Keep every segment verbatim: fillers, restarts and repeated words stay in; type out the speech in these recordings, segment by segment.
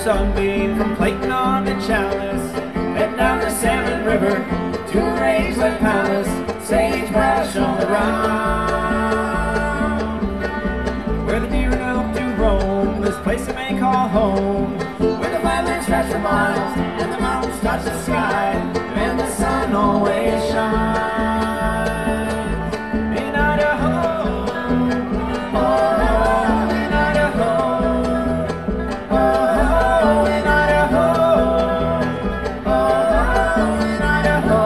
sunbeam from Clayton on the Chalice, head down the Salmon River to Rangeland Palace, sagebrush on the ground, where the deer and elk do roam, this place they may call home, where the flatlands stretch for miles and the mountains touch the sky, and the sun always shines in Idaho. Oh, in Idaho. Oh, in Idaho. Oh, in Idaho.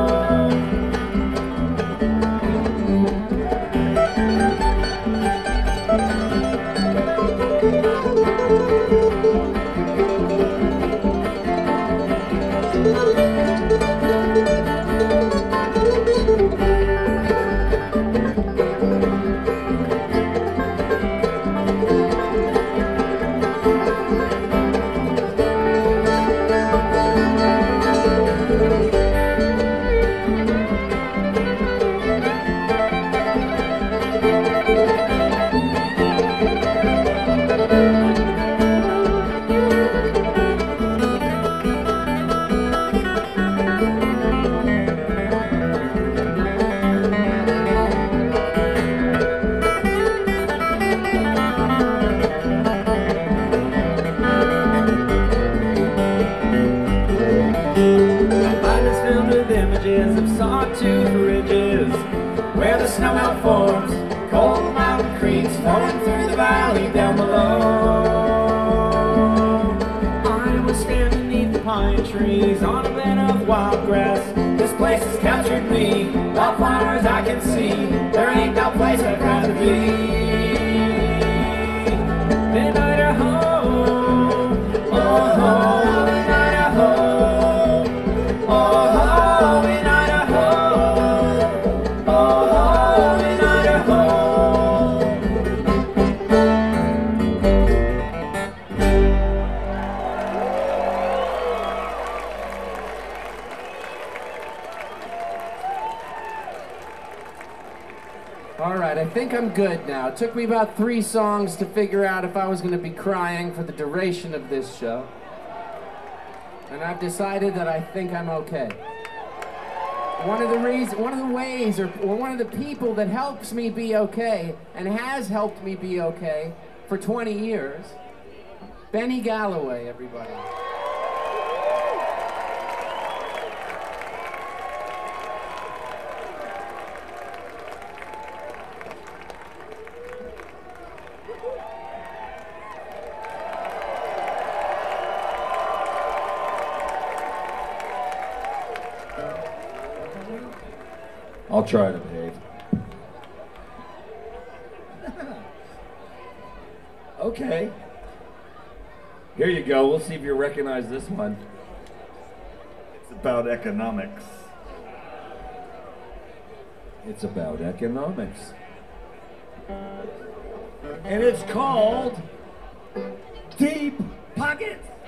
Images of sawtooth ridges, where the snowmelt forms, cold mountain creeks flowing through the valley down below. I was standing beneath the pine trees on a bed of wild grass. This place has captured me, wildflowers I can see. There ain't no place I'd rather be than Idaho. Oh, in Idaho. Oh, in Idaho. Oh, in Idaho. All right, I think I'm good now. It took me about three songs to figure out if I was going to be crying for the duration of this show. And I've decided that I think I'm okay. One of the reasons, one of the ways, or, or one of the people that helps me be okay, and has helped me be okay for twenty years, Benny Galloway, everybody. I'll try to behave. Okay. Here you go. We'll see if you recognize this one. It's about economics. It's about economics. And it's called Deep Pockets.